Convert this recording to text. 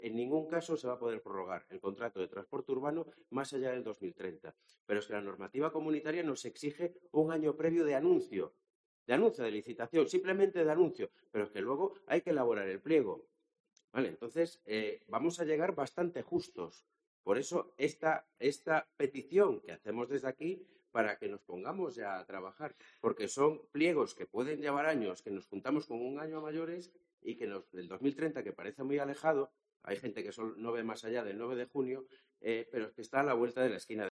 En ningún caso se va a poder prorrogar el contrato de transporte urbano más allá del 2030. Pero es que la normativa comunitaria nos exige un año previo de anuncio de licitación, simplemente de anuncio, pero es que luego hay que elaborar el pliego. Vale, entonces vamos a llegar bastante justos. Por eso esta petición que hacemos desde aquí para que nos pongamos ya a trabajar, porque son pliegos que pueden llevar años, que nos juntamos con un año a mayores y que del 2030, que parece muy alejado, hay gente que no ve más allá del 9 de junio, pero es que está a la vuelta de la esquina.